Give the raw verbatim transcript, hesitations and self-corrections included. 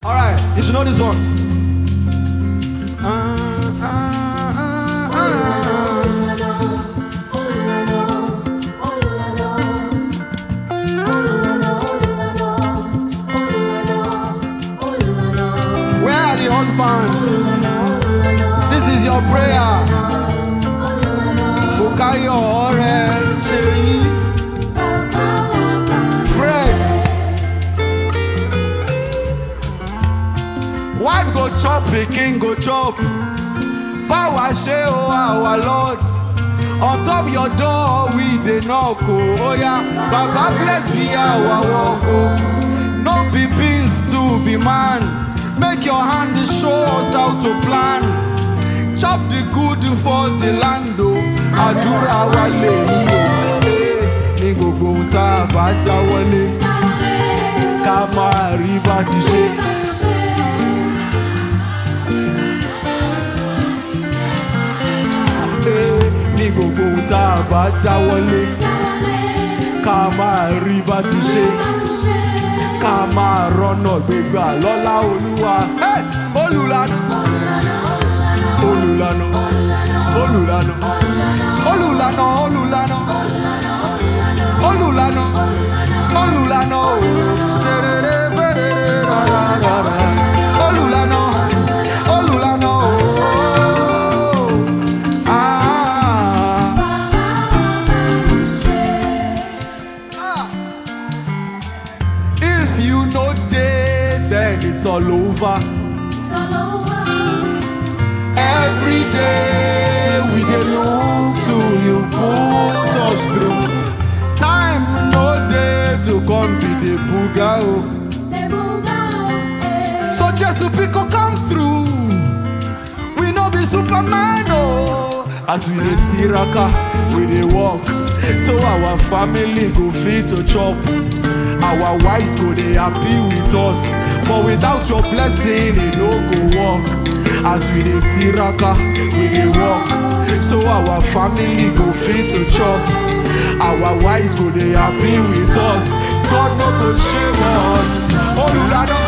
Alright, you should know this one. Uh, uh, uh, uh. Where are the husbands? This is your prayer. Bukayo ore sheyi. Friends. Wife go chop, pikin go chop. Power share oh our Lord. On top your door we dey knock oh. Oh yeah, Baba bless me our walk oh. No be beans to be man. Make your hand show us how to plan. Chop the good for the land oh. Àdúrà wa lèyí oh. Ní gbogbo ohun tá a bá dáwọ́lé. Ká máa rí bá ti ṣe. Ní gbogbo ohun tá a bá dáwọ́lé. Ká máa rí bá ti ṣe. Ká máa rọ́nà gbégbà lọ́lá Olúwa. Olùlànà Olùlànà Olùlànà Olùlànà Olùlànà Olùlànà Olùlànà Olùlànà Olùlànà If you know day, then it's all over. It's all over. Every day we dey look to you, put us through. Time no day to come be the buga oh. The buga oh, eh. So just to pick up come through. We no be Superman oh. As we dey tiraka, we dey walk. So our family go fit to chop. Our wives go dey happy with us. But without your blessing, it no go work. As we dey tiraka, we dey walk. So our family go fit to chop. Our wives go dey happy with us. God no go shame us. Olùlànà